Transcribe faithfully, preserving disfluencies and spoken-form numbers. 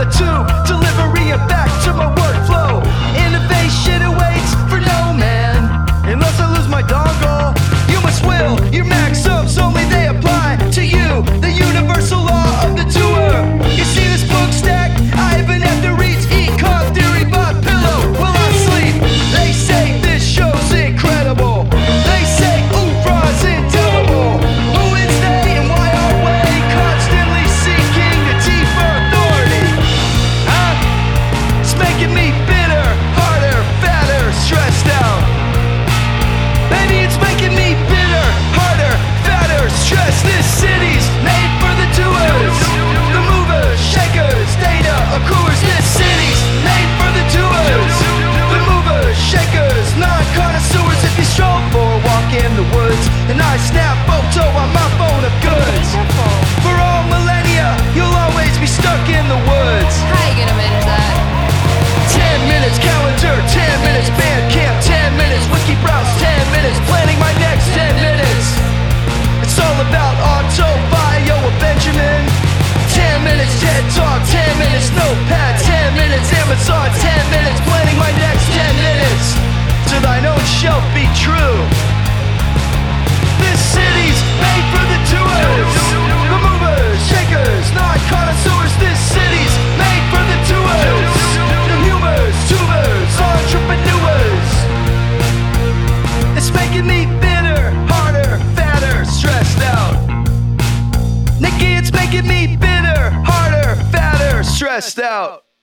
the tube, delivery and back to my workflow. Innovation awaits for no man, unless I lose my dongle. You must will your maxims, only they apply to you. The universal law of the doer. You see this book stack? I even have to read econ theory by pillow while I sleep. They say this show's incredible. They say oofra's indelible. Who is they and why are we constantly seeking a deeper authority? Huh? It's making me bitter, harder, fatter, stressed out. Baby, it's making me bitter, harder, fatter, stressed. This city's made for the doers, the movers, shakers, data accruers. This city's made for the doers, the movers, shakers, non-connoisseurs. If you stroll or walk in the woods, and I snap photo on my phone of goods. For all millennia, you'll always be stuck in the woods. How you gonna manage that? Ten minutes calendar, ten minutes band camp, ten minutes wiki browse, ten minutes planning my next ten minutes. It's all about auto bio of Benjamin. Ten minutes TED Talk, ten minutes notepad, ten minutes Amazon, ten minutes planning my next ten minutes. To thine own shelf be true. This city's made for the doers, the movers, shakers, non-connoisseurs. This city's made for the doers, the humors, tubers, entrepreneurs. It's making me bitter, harder, fatter, stressed out. Nikki, it's making me bitter, harder, fatter, stressed out.